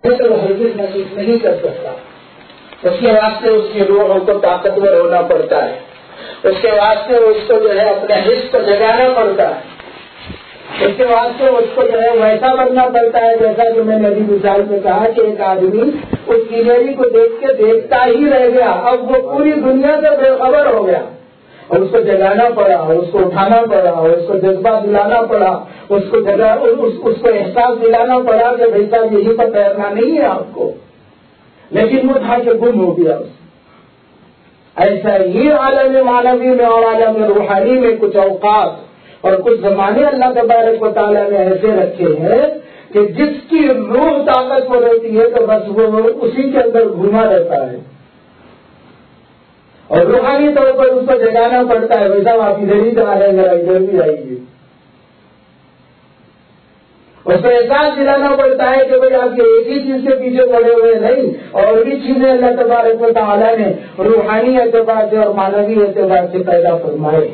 تو ہرگز محسوس نہیں کر سکتا. اس کے واسطے اس کی روح کو طاقتور ہونا پڑتا ہے. اس کے واسطے اس کو جو ہے اپنے حص کو جگانا پڑتا ہے. اس کے واسطے اس کو جو ہے ویسا بننا پڑتا ہے جیسا کہ میں نے ابھی مثال میں کہا کہ ایک آدمی اس گلہری کو دیکھ کے دیکھتا ہی رہ گیا. اب وہ پوری دنیا سے بے خبر ہو گیا اور اس کو جگانا پڑا, اس کو اٹھانا پڑا, اس کو جذبہ دلانا پڑا, اس کو احساس دلانا پڑا کہ بھائی صاحب یہی پر تیرنا نہیں ہے آپ کو. لیکن وہ تھا کہ گم ہو گیا. ایسا ہی عالم معنوی میں اور عالم روحانی میں کچھ اوقات اور کچھ زمانے اللہ تبارک و تعالیٰ نے ایسے رکھے ہیں کہ جس کی روح طاقتور ہوتی ہے تو بس وہ اسی کے اندر گھوما رہتا ہے, اور روحانی طور پر اس کو جگانا پڑتا ہے. ویسا آپ ادھر ہی جا رہے ہیں, ادھر بھی آئیے. اس کو احساس دلانا پڑتا ہے کہ بھائی آپ کے ایک ہی چیز کے پیچھے پڑے ہوئے نہیں, اور بھی چیزیں اللہ تبارک و تعالیٰ نے روحانی اعتبار سے اور معنوی اعتبار سے پیدا فرمائے.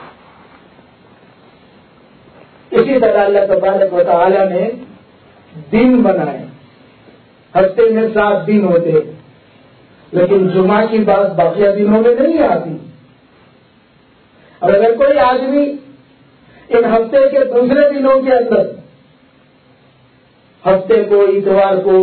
اسی طرح اللہ تبارک و تعالیٰ نے دن بنائے. ہفتے میں 7 دن ہوتے, لیکن جمعہ کی بات باقی دنوں میں نہیں آتی. اور اگر کوئی آدمی ان ہفتے کے دوسرے دنوں کے اندر ہفتے کو, اتوار کو,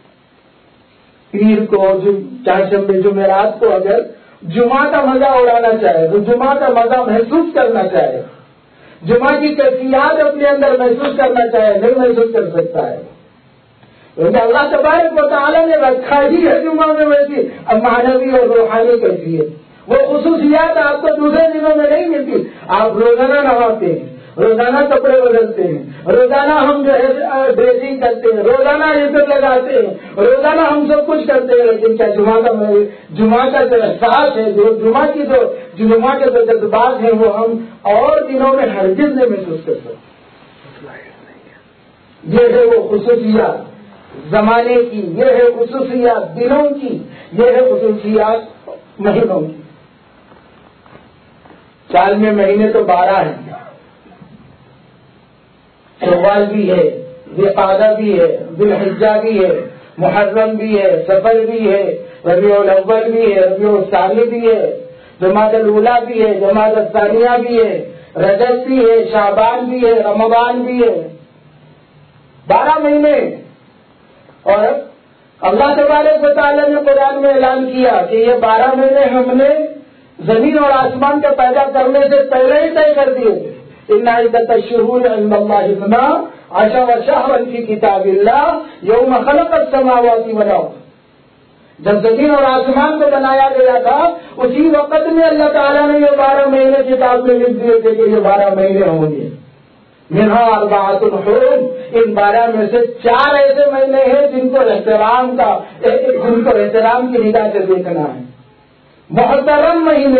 پیر کو, چہارشنبے جمعرات کو اگر جمعہ کا مزہ اڑانا چاہے تو جمعہ کا مزہ محسوس کرنا چاہے, جمعہ کی کیفیات اپنے اندر محسوس کرنا چاہے, نہیں محسوس کر سکتا ہے. کیونکہ اللہ تبارک و تعالیٰ نے رکھا ہی ہے جمعہ میں ویسی معنوی اور روحانی کیفیت. وہ خصوصیات آپ کو دوسرے دنوں میں نہیں ملتی. آپ روزانہ نہاتے ہیں, روزانہ کپڑے بدلتے ہیں, روزانہ ہم جو ہے ڈریسنگ کرتے ہیں, روزانہ عزت لگاتے ہیں, روزانہ ہم سب کچھ کرتے ہیں, لیکن کیا جمعہ کا جو احساس ہے, جو جمعہ کے جو جذبات ہیں وہ ہم اور دنوں میں ہرگز نہیں محسوس کر سکتے. یہ ہے وہ خصوصیات زمانے کی, یہ ہے خصوصیات دنوں کی, یہ ہے خصوصیات مہینوں کی. سال میں مہینے تو 12 ہیں. شوال بھی ہے, ذوالقعدہ بھی ہے, ذوالحجہ بھی ہے, محرم بھی ہے, سفر بھی ہے, ربیع الاول بھی ہے, ربیع الثانی بھی ہے, جمادی الاولیٰ بھی ہے, جمادی الثانیہ بھی ہے, رجب بھی ہے, شعبان بھی ہے, رمضان بھی ہے. 12 مہینے. اور اللہ تبارک و تعالیٰ نے قرآن میں اعلان کیا کہ یہ 12 مہینے ہم نے زمین اور آسمان کا پیدا کرنے سے پہلے ہی طے کر دیے تھے. ان عدت الشہور عند اللہ 12 شہرا فی کتاب اللہ یوم خلق السماوات والارض. جب زمین اور آسمان کو بنایا گیا تھا اسی وقت میں اللہ تعالیٰ نے یہ 12 مہینے کتاب میں لکھ دیے تھے کہ یہ 12 مہینے ہوں گے. منہا 4 حرم. ان 12 میں سے 4 ایسے مہینے ہیں جن کو احترام کی نگاہ سے دیکھنا ہے. محترم مہینے,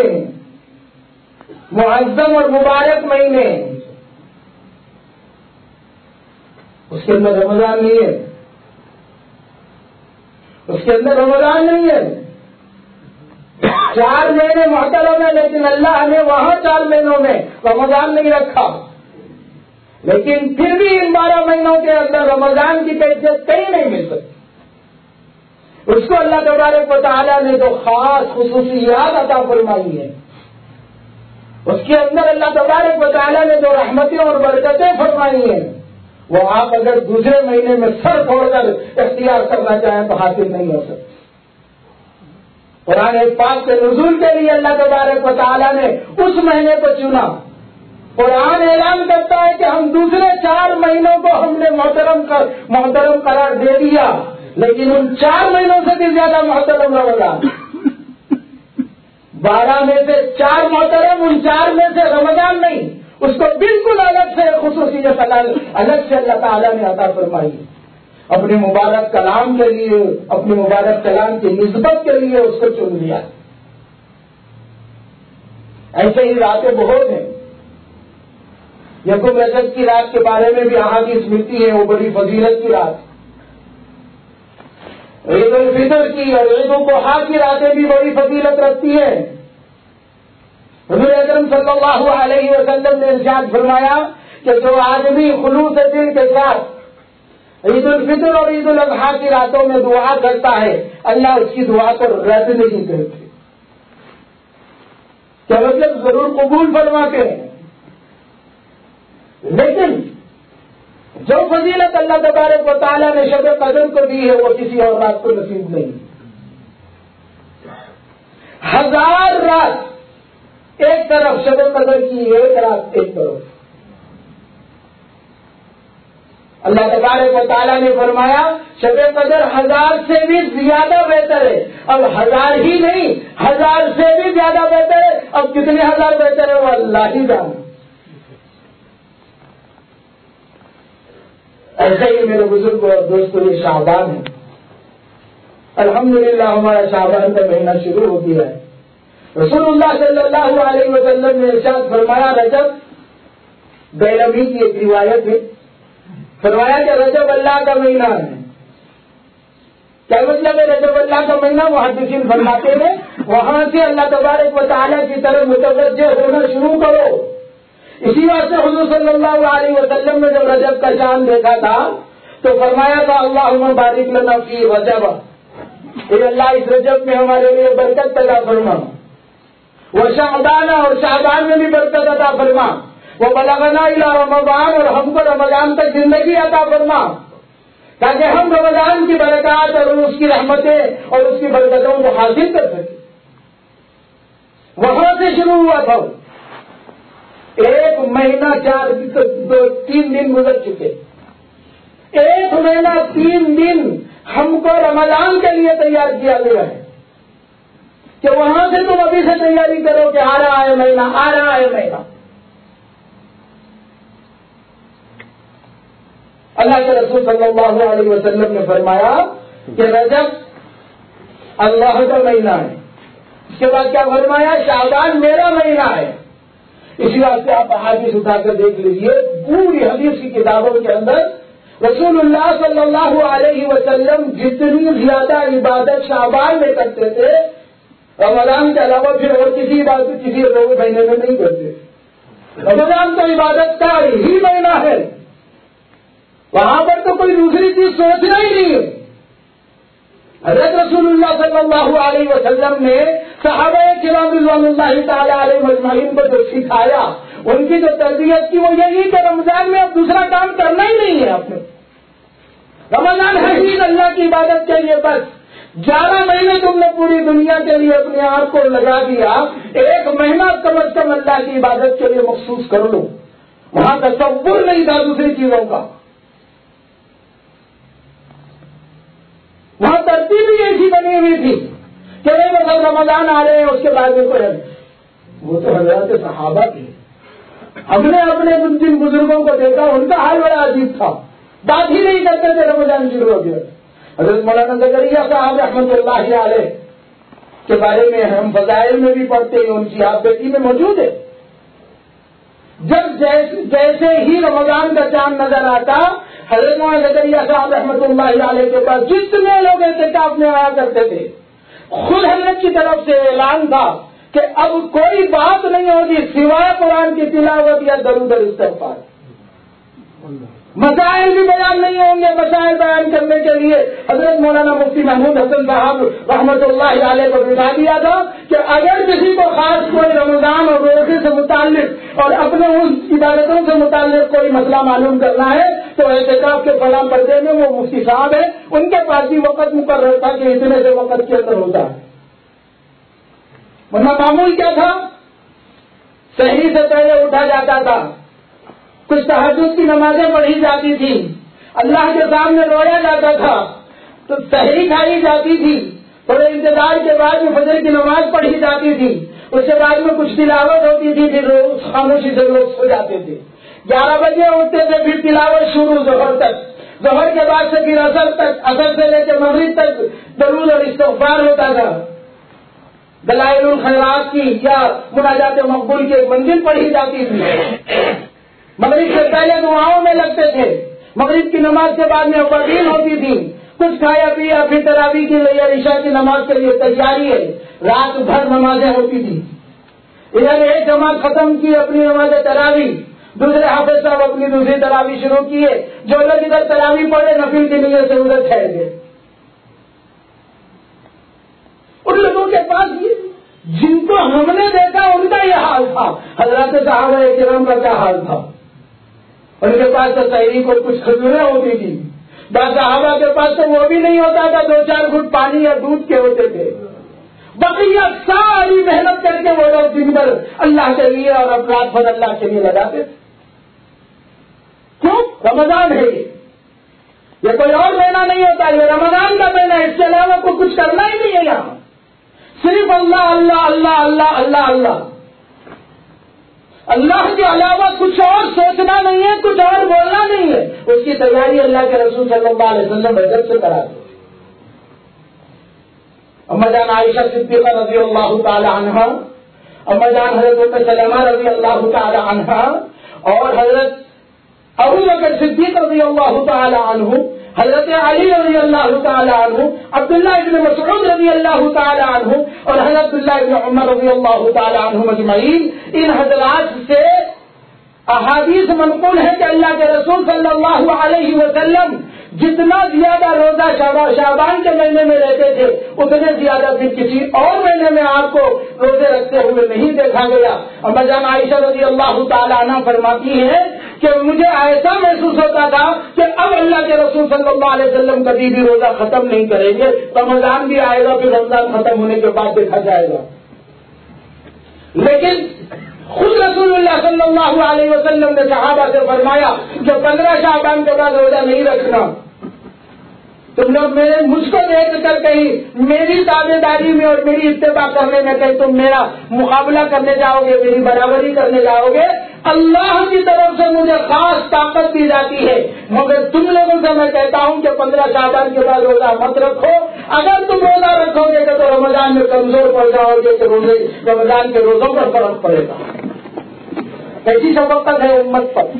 معظم اور مبارک مہینے. اس کے اندر رمضان نہیں ہے, اس کے اندر رمضان نہیں ہے. 4 مہینے محترم ہے, لیکن اللہ نے وہاں 4 مہینوں میں رمضان نہیں رکھا. لیکن پھر بھی ان 12 مہینوں کے اندر رمضان کی کیفیت کہیں نہیں مل سکتی. اس کو اللہ تبارک و تعالیٰ نے جو خاص خصوصیات عطا فرمائی ہے, اس کے اندر اللہ تبارک و تعالیٰ نے جو رحمتیں اور برکتیں فرمائی ہیں, وہ آپ اگر دوسرے مہینے میں سر پھوڑ کر اختیار کرنا چاہیں تو حاصل نہیں ہو سکتی. قرآن پاک کے نزول کے لیے اللہ تبارک و تعالیٰ نے اس مہینے کو چنا. قرآن اعلان کرتا ہے کہ ہم دوسرے 4 مہینوں کو ہم نے محترم قرار دے دیا, لیکن ان 4 مہینوں سے بھی زیادہ محترم رمضان. 12 میں سے 4 محترم, ان 4 میں سے رمضان نہیں. اس کو بالکل الگ سے خصوصیت الگ سے اللہ تعالیٰ نے عطا فرمائی. اپنے مبارک کلام کے لیے, اپنے مبارک کلام کی نسبت کے لیے اس کو چن لیا. ایسے ہی راتیں بہت ہیں. یکم رجب کی رات کے بارے میں بھی احادیث ملتی ہے, وہ بڑی فضیلت کی رات. عید الفطر کی اور عید الاضحیٰ کی راتیں بھی بڑی فضیلت رکھتی ہیں. حضور اکرم صلی اللہ علیہ وسلم نے ارشاد فرمایا کہ جو آدمی خلوص دل کے ساتھ عید الفطر اور عید الاضحیٰ کی راتوں میں دعا کرتا ہے، اللہ اس کی دعا کو رد نہیں کرتے، کیا مطلب ضرور قبول فرماتے ہیں، لیکن جو فضیلت اللہ تبارک و تعالیٰ نے شب قدر کو دی ہے وہ کسی اور رات کو نصیب نہیں۔ 1000 رات ایک طرف، شب قدر کی ایک رات ایک طرف۔ اللہ تبارک و تعالیٰ نے فرمایا شب قدر 1000 سے بھی زیادہ بہتر ہے، اب 1000 ہی نہیں 1000 سے بھی زیادہ بہتر ہے، اب کتنے 1000 بہتر ہے وہ اللہ ہی جانے۔ ایسے ہی میرے بزرگ اور دوستوں یہ شعبان ہے، الحمدللہ ہمارا شعبان کا مہینہ شروع ہو گیا ہے۔ رسول اللہ صلی اللہ علیہ وسلم نے ارشاد فرمایا، رجب بیرمی کی ایک روایت ہے، فرمایا کہ رجب اللہ کا مہینہ ہے۔ کیا مطلب ہے رجب اللہ کا مہینہ؟ محدثین فرماتے ہیں وہاں سے اللہ تبارک و تعالیٰ کی طرف متوجہ ہونا شروع کرو۔ اسی واسطے حضور صلی اللہ علیہ وسلم نے جب رجب کا چاند دیکھا تھا تو فرمایا تھا اللہم بارک لنا فی رجب، اے اللہ اس رجب میں ہمارے لیے برکت پیدا فرما، وہ شعبان اور شعبان میں بھی برکت عطا فرما، وہ بلغنا الی رمضان اور ہم کو رمضان تک زندگی عطا فرما، تاکہ ہم رمضان کی برکات اور اس کی رحمتیں اور اس کی برکتوں کو حاصل کر سکیں۔ وہاں سے شروع ہوا تھا، ایک مہینہ 3 دن گزر چکے، ایک مہینہ 3 دن ہم کو رمضان کے لیے تیار کیا گیا ہے کہ وہاں سے تم ابھی سے تیاری کرو کہ آ رہا ہے مہینہ، آ رہا ہے مہینہ۔ اللہ کے رسول صلی اللہ علیہ وسلم نے فرمایا کہ رجب اللہ کا مہینہ ہے، اس کے بعد کیا فرمایا؟ شعبان میرا مہینہ ہے۔ اسی واسطے آپ احادیث اٹھا کر دیکھ لیجیے، پوری حدیث کی کتابوں کے اندر رسول اللہ صلی اللہ علیہ وسلم جتنی زیادہ عبادت شعبان میں کرتے تھے رمضان کے علاوہ پھر اور کسی عبادت کسی اور مہینے میں نہیں کرتے۔ رمضان تو عبادت کا ہی مہینہ ہے، وہاں پر تو کوئی دوسری چیز سوچنا ہی نہیں ہے۔ حضرت رسول اللہ صلی اللہ علیہ وسلم نے صحابہ کرام رضوان اللہ تعالی علیہ مجمعین کو جو سکھایا، ان کی جو تربیت کی وہ یہی کہ رمضان میں اب دوسرا کام کرنا ہی نہیں ہے۔ آپ نے رمضان ہے ہی اللہ کی عبادت کے لیے، بس 11 مہینے تم نے پوری دنیا کے لیے اپنے آپ کو لگا دیا، ایک مہینہ کم از کم اللہ کی عبادت کے لیے مخصوص کر لو۔ وہاں تصور نہیں تھا دوسری چیزوں کا، وہاں ترتیب بھی ایسی بنی ہوئی تھی کہ نہیں مطلب رمضان آ رہے ہیں اس کے بعد میں کوئی وہ تو حضرات صحابہ تھے۔ ہم نے اپنے جن بزرگوں کو دیکھا ان کا حال بڑا عجیب تھا، بات ہی نہیں کرتے تھے رمضان شروع ہو گیا۔ حضرت مولانا زکریا صاحب رحمۃ اللہ علیہ کے بارے میں ہم فضائل میں بھی پڑھتے ہیں، ان کی آپ بیٹی میں موجود ہے۔ جب جیسے ہی رمضان کا چاند نظر آتا حضرت مولانا زکریا صاحب رحمۃ اللہ علیہ کے پاس جتنے لوگ اعتکاف میں آیا کرتے تھے، خود حضرت کی طرف سے اعلان تھا کہ اب کوئی بات نہیں ہوگی سوائے قرآن کی تلاوت یا درود اور استغفار، مسائل بھی بیان نہیں ہوں گے۔ مسائل بیان کرنے کے لیے حضرت مولانا مفتی محمود حسن صاحب رحمۃ اللہ علیہ کو بتا دیا تھا کہ اگر کسی کو خاص کوئی رمضان اور روزے سے متعلق اور اپنے ان عبادتوں سے متعلق کوئی مسئلہ معلوم کرنا ہے تو اعتکاف کے فلاں پردے میں وہ مفتی صاحب ہے، ان کے پاس بھی وقت مقرر تھا کہ اتنے سے وقت کے اندر ہوتا ہے۔ ورنہ معمول کیا تھا؟ سحری سے پہلے اٹھا جاتا تھا، کچھ تہجد کی نمازیں پڑھی جاتی تھی، اللہ کے سامنے رویا جاتا تھا، تو سحری کھائی جاتی تھی، تھوڑے انتظار کے بعد میں فجر کی نماز پڑھی جاتی تھی، اس کے بعد میں کچھ تلاوت ہوتی تھی، پھر خاموشی سے لوگ سو جاتے تھے۔ 11 بجے اٹھتے تھے، پھر تلاوت شروع ظہر تک، ظہر کے بعد سے پھر عصر تک، عصر سے لے کے مغرب تک درود اور استغفار ہوتا تھا۔ دلائل الخیرات کی یا مناجات مقبول کی ایک منزل پڑھی جاتی تھی۔ مغرب سے پہلے دعاؤں میں لگتے تھے، مغرب کی نماز کے بعد میں اوابین ہوتی تھی، کچھ کھایا پیا، پھر تراویح کے لیے عشاء کی نماز کے لیے تیاری ہے، رات بھر نمازیں ہوتی تھی۔ ادھر ایک جماعت ختم کی اپنی نماز تراویح، دوسرے حافظ صاحب اپنی دوسری تراویح شروع کیے، جو لوگ ادھر تراویح پڑھے نفل کی نیت سے ادھر ٹھہر گئے. ان لوگوں کے پاس جن کو ہم نے دیکھا ان کا یہ حال تھا. حضرات صحابہ کرام کا کیا حال تھا؟ ان کے پاس تو سحری کو کچھ کھجوریں ہوتی تھی، بعض صحابہ کے پاس تو وہ بھی نہیں ہوتا تھا، 2-4 گھٹ پانی یا دودھ کے ہوتے تھے. بقیہ ساری محنت کر کے وہ لوگ دن بھر اللہ کے لیے اور اب رات بھر اللہ کے لیے لگاتے تھے. کیوں؟ رمضان ہے یہ کوئی اور مہینہ نہیں ہوتا، یہ رمضان کا مہینہ، اس کے علاوہ کو کچھ کرنا ہی نہیں ہے. یہاں صرف اللہ اللہ اللہ اللہ اللہ اللہ اللہ کے علاوہ کچھ اور سوچنا نہیں ہے، کچھ اور بولنا نہیں ہے. اس کی تیاری اللہ کے رسول صلی اللہ علیہ وسلم بدر سے کراتے. اما جان عائشہ صدیقہ رضی اللہ تعالی عنہا، اما جان حضرت ام سلمہ رضی اللہ تعالی عنہا، اور حضرت ابو بکر صدیق رضی اللہ تعالی عنہ، حضرت علی رضی اللہ تعالی عنہ، عبداللہ ابن مسعود رضی اللہ تعالی عنہ، اور حضرت اللہ ابن عمر رضی اللہ تعالی عنہ اجمعین، ان حضرات سے احادیث منقول ہے کہ اللہ کے رسول صلی اللہ علیہ وسلم جتنا زیادہ روزہ شعبان کے مہینے میں رہتے تھے اتنے زیادہ پھر کسی اور مہینے میں آپ کو روزے رکھتے ہوئے نہیں دیکھا گیا. اما جان عائشہ رضی اللہ تعالیٰ عنہ فرماتی ہے کہ مجھے ایسا محسوس ہوتا تھا کہ اب اللہ کے رسول صلی اللہ علیہ وسلم کبھی بھی روزہ ختم نہیں کریں گے، رمضان بھی آئے گا، پھر رمضان ختم ہونے کے بعد دیکھا جائے گا. لیکن خود رسول اللہ صلی اللہ علیہ وسلم نے صحابہ سے فرمایا کہ 15 شعبان کے بعد روزہ نہیں رکھنا. تم لوگ مجھ کو دیکھ کر کہیں میری تابع داری میں اور میری اتباع کرنے میں کہیں تم میرا مقابلہ کرنے جاؤ گے، میری برابری کرنے جاؤ گے. اللہ کی طرف سے مجھے خاص طاقت دی جاتی ہے، مگر تم لوگوں سے میں کہتا ہوں کہ 15 شعبان کے بعد روزہ مت رکھو. اگر تم روزہ رکھو گے تو رمضان میں کمزور پڑ جاؤ گے کہ رمضان کے روزوں پر فرق پڑے گا. ایسی شفقت ہے امت پر.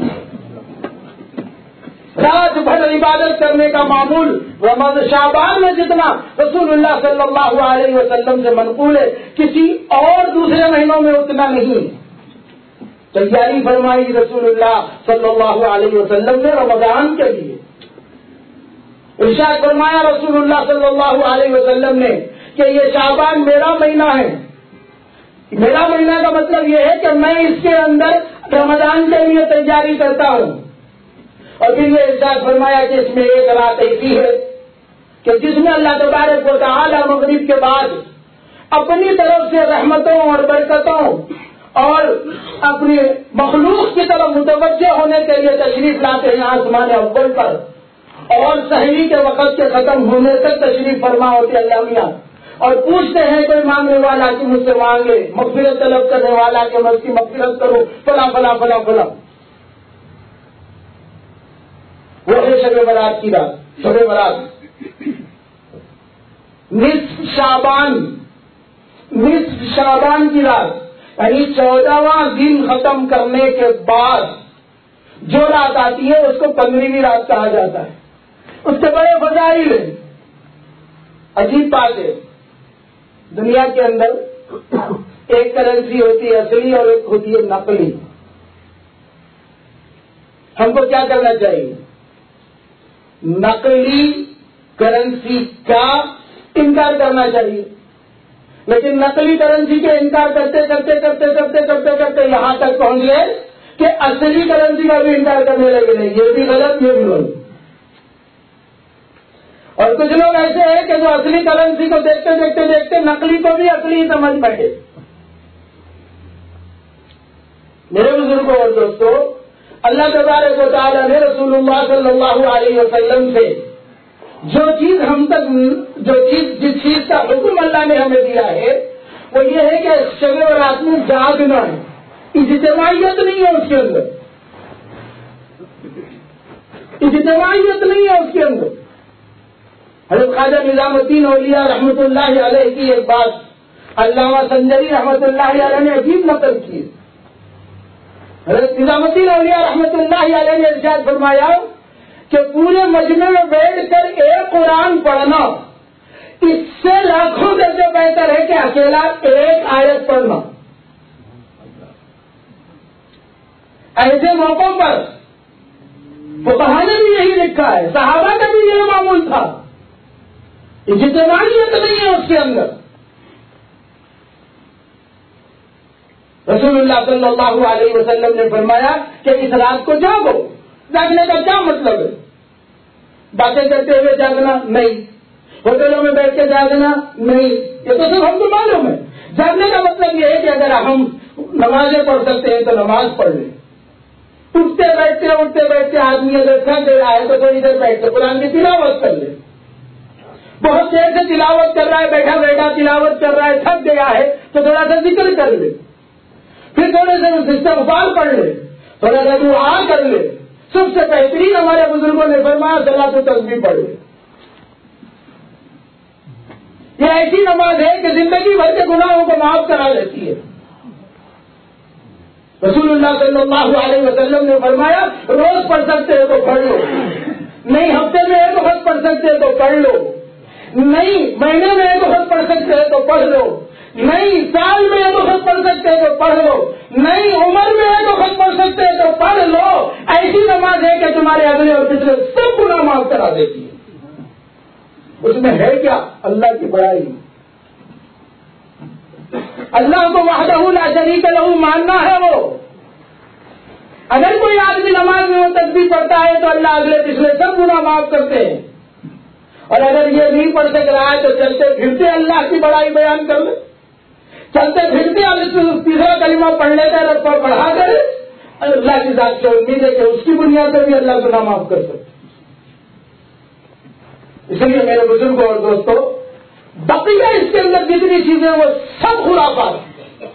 رات بھر عبادت کرنے کا معمول رمضان شعبان میں جتنا رسول اللہ صلی اللہ علیہ وسلم سے منقول ہے، کسی اور دوسرے مہینوں میں اتنا نہیں. تیاری فرمائی رسول اللہ صلی اللہ علیہ وسلم نے رمضان کے لیے. ارشاد فرمایا رسول اللہ صلی اللہ علیہ وسلم نے کہ یہ شعبان میرا مہینہ ہے. میرا مہینہ کا مطلب یہ ہے کہ میں اس کے اندر رمضان کے لیے تیاری کرتا ہوں. اور پھر یہ ارشاد فرمایا کہ اس میں ایک رات ایسی ہے کہ جس میں اللہ تبارک و تعالی مغرب کے بعد اپنی طرف سے رحمتوں اور برکتوں اور اپنی مخلوق کی طرف متوجہ ہونے کے لیے تشریف لاتے ہیں آسمان اول پر، اور سحری کے وقت کے ختم ہونے تک تشریف فرما ہوتے اللہ میاں، اور پوچھتے ہیں کوئی مانگنے والا کہ مجھ سے مانگے، مغفرت طلب کرنے والا کہ مجھ کی مغفرت کرو، فلاں فلاں فلاں فلاں. وہ ہے شب برات کی رات. شب برات نصف شعبان کی رات، یعنی 14واں دن ختم کرنے کے بعد جو رات آتی ہے اس کو 15ویں رات کہا جاتا ہے. اس کے بڑے فضائل ہیں. عجیب بات ہے، دنیا کے اندر ایک کرنسی ہوتی ہے اصلی اور ایک ہوتی ہے نقلی. ہم کو کیا کرنا چاہیے؟ نقلی کرنسی کا انکار کرنا چاہیے. لیکن نقلی کرنسی کے انکار کرتے کرتے کرتے کرتے کرتے کرتے یہاں تک پہنچ گئے کہ اصلی کرنسی کا بھی انکار کرنے لگے. نہیں، یہ بھی غلط، یہ بھی غلط. اور کچھ لوگ ایسے ہیں کہ جو اصلی کرنسی کو دیکھتے دیکھتے دیکھتے نقلی کو بھی اصلی ہی سمجھ بیٹھے. میرے بزرگوں اور دوستوں، اللہ تبارک و تعالیٰ نے رسول اللہ صلی اللہ علیہ وسلم سے جس چیز کا حکم اللہ نے ہمیں دیا ہے وہ یہ ہے کہ شب برات میں جاگنا ہے. اجتماعیت نہیں ہے اس کے اندر، اجتماعیت نہیں ہے اس کے اندر. حضرت خواجہ نظام الدین اولیاء رحمۃ اللہ علیہ کی ایک بات علامہ سنجری رحمۃ اللہ علیہ نے عجیب نقل کی. حضرت نظام الدین اولیاء رحمۃ اللہ علیہ نے ارشاد فرمایا کہ پورے مجمع میں بیٹھ کر ایک قرآن پڑھنا اس سے لاکھوں درجے بہتر ہے کہ اکیلا ایک آیت پڑھنا. ایسے موقعوں پر فقہاء نے بھی یہی لکھا ہے، صحابہ کا بھی یہ معمول تھا، اجتماعیت نہیں ہے اس کے اندر۔ رسول اللہ صلی اللہ علیہ وسلم نے فرمایا کہ اس رات کو جاگو۔ جاگنے کا کیا مطلب ہے؟ باتیں کرتے ہوئے جاگنا نہیں، ہوٹلوں میں بیٹھ کے جاگنا نہیں، یہ تو صرف ہم کو معلوم ہے۔ جاگنے کا مطلب یہ ہے کہ اگر ہم نمازیں پڑھ سکتے ہیں تو نماز پڑھ لیں۔ اٹھتے بیٹھتے آدمی اگر تھک گیا ہے تو تھوڑی دیر بیٹھ کے قرآن کی تلاوت کر لے۔ بہت دیر سے تلاوت کر رہا ہے، بیٹھا بیٹھا تلاوت کر رہا ہے، تھک گیا ہے تو تھوڑا سا ذکر کر لے، پھر تھوڑے سے استغفار پڑھ لے، تھوڑا سا دعا کر لے۔ سب سے بہترین ہمارے بزرگوں نے فرمایا صلاۃ التسبیح پڑھ لے۔ یہ ایسی نماز ہے کہ زندگی بھر کے گناہوں کو معاف کرا دیتی ہے۔ رسول اللہ صلی اللہ علیہ وسلم نے فرمایا روز پڑھ سکتے ہو تو پڑھ لو، نہیں ہفتے میں ایک وقت پڑھ سکتے ہو تو پڑھ لو، نہیں مہینے میں ایک وقت پڑھ سکتے ہو تو پڑھ لو، نہیں سال میں ایک وقت پڑھ سکتے ہو تو پڑھ لو، نہیں عمر میں ایک وقت پڑھ سکتے ہو تو پڑھ لو۔ ایسی نماز ہے کہ تمہارے اگلے اور پچھلے سب گناہ معاف کرا دیتی ہے۔ اس میں ہے کیا؟ اللہ کی بڑائی، اللہ کو وحدہ لا شریک لہ ماننا ہے۔ وہ اگر کوئی آدمی نماز میں وہ تسبیح پڑھتا ہے تو اللہ اگلے پچھلے سب گناہ معاف کرتے ہیں، اور اگر یہ نہیں پڑھ سک رہا ہے تو چلتے پھرتے اللہ کی بڑائی بیان کر لے، چلتے پھرتے تیسرا کلمہ پڑھ لیتے ہیں، پڑھا کرے، اللہ کی ذات سے امید ہے کہ اس کی بنیاد پر بھی اللہ گناہ معاف کر سکتے۔ اس لیے میرے بزرگوں اور دوستوں، بقیہ اس کے اندر جتنی چیزیں وہ سب خرافات ہیں۔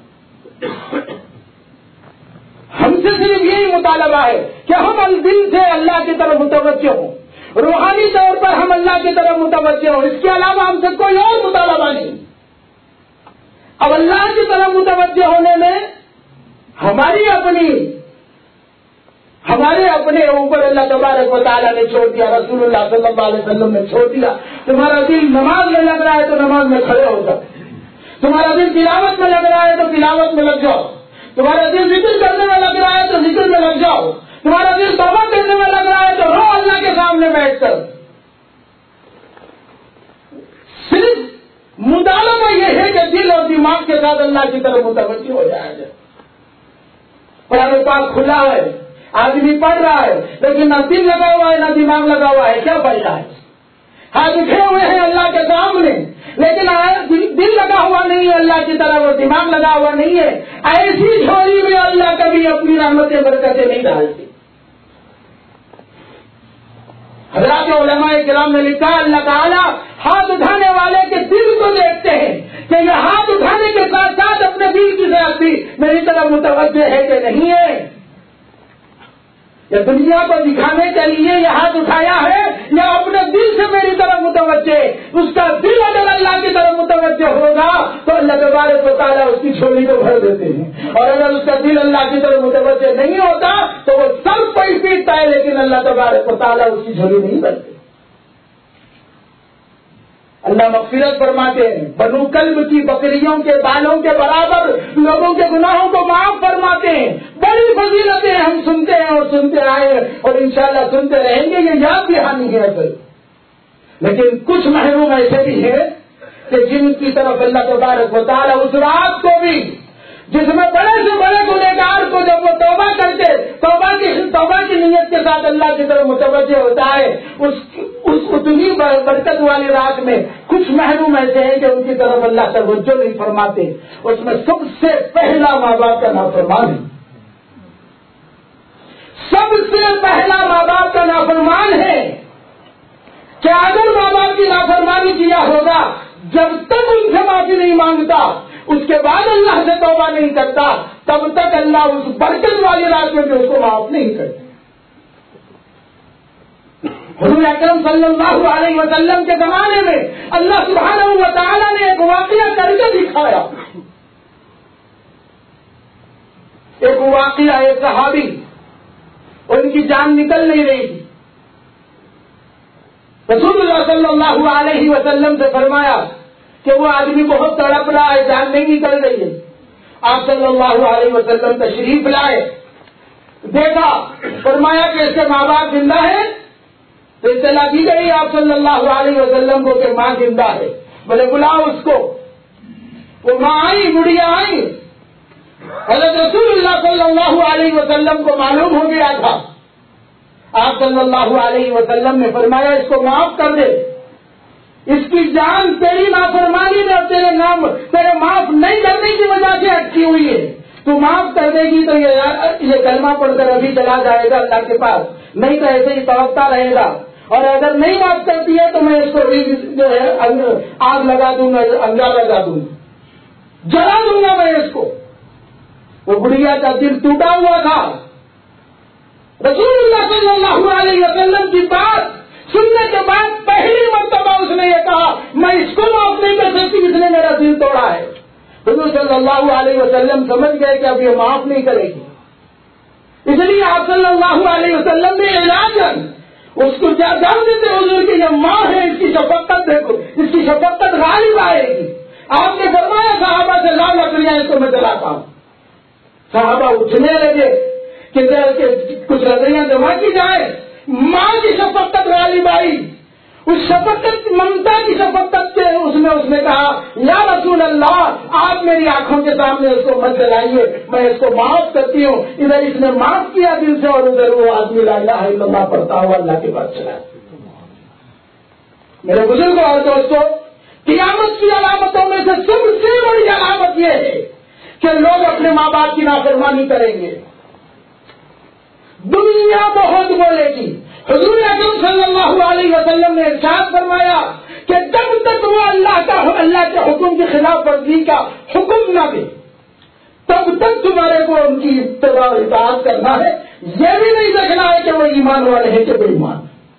ہم سے صرف یہی مطالبہ ہے کہ ہم دل سے اللہ کی طرف متوجہ ہوں، روحانی طور پر ہم اللہ کی طرف متوجہ ہوں، اس کے علاوہ ہم سے کوئی اور مطالبہ نہیں۔ اب اللہ کی طرف متوجہ ہونے میں ہمارے اپنے اوپر اللہ تبارک و تعالیٰ نے چھوڑ دیا، رسول اللہ صلی اللہ علیہ وسلم نے چھوڑ دیا۔ تمہارا دل نماز میں لگ رہا ہے تو نماز میں کھڑے ہو جاؤ، تمہارا دل تلاوت میں لگ رہا ہے تو تلاوت میں لگ جاؤ، تمہارا دل ذکر کرنے میں لگ رہا ہے تو ذکر میں لگ جاؤ، تمہارا دل توبہ کرنے میں لگ رہا ہے تو رو اللہ کے سامنے بیٹھ کر۔ صرف مطالبہ یہ ہے کہ دل اور دماغ کے ساتھ اللہ کی طرف متوجہ ہو جایا جائے۔ قرآن پاک کھلا ہے، آدمی پڑھ رہا ہے لیکن نہ دل لگا ہوا ہے نہ دماغ لگا ہوا ہے، کیا پڑھ رہا ہے؟ ہاتھ اٹھے ہوئے ہیں اللہ کے سامنے لیکن دل لگا ہوا نہیں ہے اللہ کی طرف اور دماغ لگا ہوا نہیں ہے۔ ایسی جھولی میں اللہ کبھی اپنی رحمتیں برکتیں نہیں ڈالتی۔ حضرات علماء کرام نے لکھا اللہ تعالیٰ ہاتھ اٹھانے والے کے دل کو دیکھتے ہیں کہ یہ ہاتھ اٹھانے کے ساتھ ساتھ اپنے دل کی طرف بھی میری طرف متوجہ ہے کہ نہیں ہے۔ یا دنیا کو دکھانے کے لیے یہ ہاتھ اٹھایا ہے یا اپنے دل سے میری طرف متوجہ؟ اس کا دل اگر اللہ کی طرف متوجہ ہوگا تو اللہ تبارک و تعالیٰ اس کی جھولی کو بھر دیتے ہیں، اور اگر اس کا دل اللہ کی طرف متوجہ نہیں ہوتا تو وہ سب کوئی پیٹتا ہے لیکن اللہ تبارک و تعالیٰ اس کی جھولی نہیں بھرتے۔ اللہ مغفرت فرماتے ہیں، بنو کلب کی بکریوں کے بالوں کے برابر لوگوں کے گناہوں کو معاف فرماتے ہیں۔ بڑی فضیلتیں ہم سنتے ہیں اور سنتے آئے اور انشاءاللہ سنتے رہیں گے، یہ یاد دہانی ہے اصل۔ لیکن کچھ محروم ایسے بھی ہیں کہ جن کی طرف اللہ تبارک و تعالیٰ اس رات کو بھی، جس میں بڑے سے بڑے گنہگار کو جب وہ توبہ کرتے توبہ کی نیت کے ساتھ اللہ کی طرف متوجہ ہوتا ہے، اس اتنی برکت والی رات میں کچھ محروم ایسے ہیں کہ ان کی طرف اللہ توجہ نہیں فرماتے۔ اس میں سب سے پہلا ماں باپ کا نافرمان ہے، سب سے پہلا ماں باپ کا نافرمان ہے کہ اگر ماں باپ کی نافرمانی کیا ہوگا، جب تک ان سے معافی نہیں مانگتا، اس کے بعد اللہ سے توبہ نہیں کرتا، تب تک اللہ اس برکت والی رات میں بھی اس کو معاف نہیں کرتا۔ حضور اکرم صلی اللہ علیہ وسلم کے زمانے میں اللہ سبحانہ و تعالیٰ نے ایک واقعہ کر کے دکھایا۔ ایک واقعہ، ایک صحابی، ان کی جان نکل نہیں رہی تھی، رسول اللہ صلی اللہ علیہ وسلم سے فرمایا کہ وہ آدمی بہت تڑپ رہا ہے، جان نہیں نکل رہی ہے۔ آپ صلی اللہ علیہ وسلم تشریف لائے، دیکھا، فرمایا کہ اس کے ماں باپ زندہ ہیں، تو اطلاع دی گئی آپ صلی اللہ علیہ وسلم کو کہ ماں زندہ ہے. بولے بلاؤ اس کو. وہ ماں آئی، بڑھیا آئی. حضرت رسول اللہ صلی اللہ علیہ وسلم کو معلوم ہو گیا تھا. آپ صلی اللہ علیہ وسلم نے فرمایا اس کو معاف کر دے، اس کی جان تیری نافرمانی میں اور تیرے معاف نہیں کرنے کی وجہ سے اٹکی ہوئی ہے. تو معاف کر دے گی تو یہ کلمہ پڑھ کر ابھی چلا جائے گا اللہ کے پاس، نہیں تو ایسے ہی توقع رہے گا. اور اگر نہیں معاف کرتی ہے تو میں اس کو جو ہے آگ لگا دوں گا، انگار لگا دوں گا، جلا دوں گا میں اس کو. وہ بڑھیا کا دل ٹوٹا ہوا تھا. رسول اللہ صلی اللہ علیہ وسلم کی بات سننے کے بعد پہلی مرتبہ اس نے یہ کہا میں اس کو معاف نہیں کر سکتی، اس نے میرا دل توڑا ہے. حضور صلی اللہ علیہ وسلم سمجھ گئے کہ اب یہ معاف نہیں کرے گی. اس لیے آپ صلی اللہ علیہ وسلم نے علاج اس کو کیا جان دیتے حضور کی یہ ماں ہے، اس کی شفقت دیکھو، اس کی شفقت غالب آئے گی. آپ نے فرمایا صحابہ سے لا لکڑیاں اس کو میں جلاتا ہوں. صحابہ اٹھنے لگے کہ کچھ لکڑیاں جمع کی جائے. ماں کی شفقت غالب آئی. اس شفقت، ممتا کی شفقت سے اس نے کہا یا رسول اللہ آپ میری آنکھوں کے سامنے اس کو مت جلائیے، میں اس کو معاف کرتی ہوں. ادھر اس نے معاف کیا دل سے اور ادھر وہ آدمی لا الہ الا اللہ پڑھتا ہوا اللہ کے پاس چلا. میرے بزرگوں اور دوستوں، قیامت کی علامتوں میں سے سب سے بڑی علامت یہ ہے کہ لوگ اپنے ماں باپ کی نافرمانی کریں گے. دنیا بہت بولے گی. حضور اکرم صلی اللہ علیہ وسلم نے ارشاد فرمایا کہ جب تک وہ اللہ کے حکم کی خلاف ورزی کا حکم نہ دے تب تک تمہارے کو ان کی اتباع و اطاعت کرنا ہے. یہ بھی نہیں دیکھنا ہے کہ وہ ایمان والے ہیں کہ بے ایمان.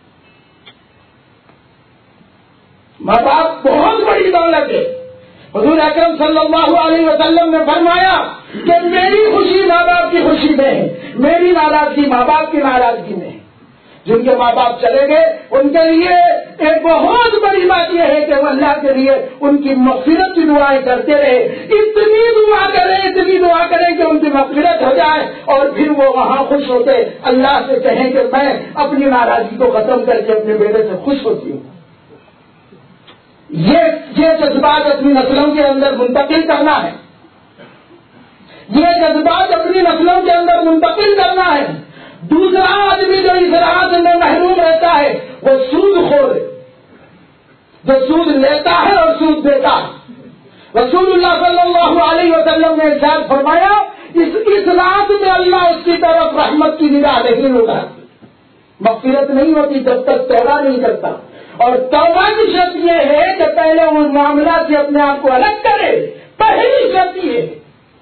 ماں باپ بہت بڑی دولت ہے. حضور اکرم صلی اللہ علیہ وسلم نے فرمایا کہ میری خوشی ماں باپ کی خوشی میں ہے، میری ناراضگی ماں باپ کی ناراضگی میں ہے. جن کے ماں باپ چلے گئے ان کے لیے ایک بہت بڑی بات یہ ہے کہ وہ اللہ کے لیے ان کی مغفرت کی دعائیں کرتے رہے. اتنی دعا کریں کہ ان کی مغفرت ہو جائے اور پھر وہ وہاں خوش ہوتے اللہ سے کہیں کہ میں اپنی ناراضگی کو ختم کر کے اپنے بیٹے سے خوش ہوتی ہوں. یہ جذبات اپنی نسلوں کے اندر منتقل کرنا ہے. یہ جذبات اپنی نسلوں کے اندر منتقل کرنا ہے. دوسرا آدمی جو اس راز میں محروم رہتا ہے وہ سود خور ہے، جو سود لیتا ہے اور سود دیتا ہے. رسول اللہ صلی اللہ علیہ وسلم نے ارشاد فرمایا اس رات میں اللہ اس کی طرف رحمت کی نگاہ نہیں اٹھاتی، مغفرت نہیں ہوتی جب تک توبہ نہیں کرتا. اور توبہ کی شرط یہ ہے کہ پہلے ان معاملات سے اپنے آپ کو الگ کرے. پہلی شرط یہ ہے.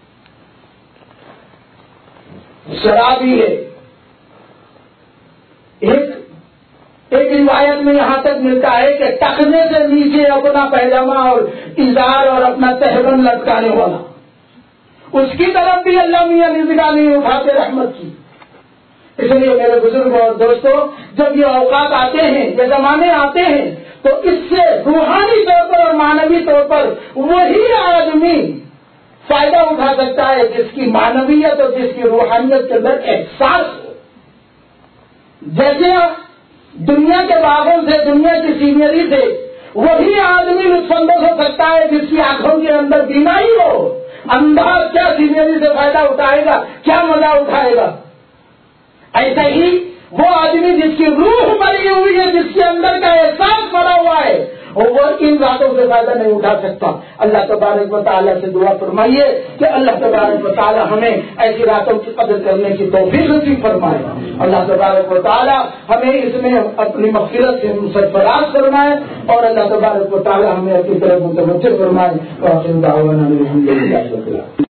شرابی ہے. ایک روایت میں یہاں تک ملتا ہے کہ ٹخنے سے نیچے اپنا پیجامہ اور ازار اور اپنا تہبند لٹکانے والا، اس کی طرف بھی اللہ میاں نگاہ نہیں اٹھاتے رحمت کی. اس لیے میرے بزرگوں اور دوستوں، جب یہ اوقات آتے ہیں، یہ زمانے آتے ہیں، تو اس سے روحانی طور پر اور معنوی طور پر وہی آدمی فائدہ اٹھا سکتا ہے جس کی معنویت اور جس کی روحانیت کے اندر احساس ہو. جیسے دنیا کے باغوں سے، دنیا کی سینری سے وہی آدمی لطف اندوز ہو سکتا ہے جس کی آنکھوں کے اندر بیماری ہو. اندھا کیا سینری سے فائدہ اٹھائے گا، کیا مزہ اٹھائے گا. ایسا ہی وہ آدمی جس کی روح مری ہوئی ہے، جس کے اندر کا احساس مرا ہوا ہے، وہ ان راتوں سے فائدہ نہیں اٹھا سکتا. اللہ تبارک و تعالیٰ سے دعا فرمائیے کہ اللہ تبارک و تعالیٰ ہمیں ایسی راتوں کی قدر کرنے کی توفیق نصیب فرمائے. اللہ تبارک و تعالیٰ ہمیں اس میں اپنی مغفرت سے سرفراز فرمائے اور اللہ تبارک و تعالیٰ ہمیں اپنی طرف متوجہ فرمائے.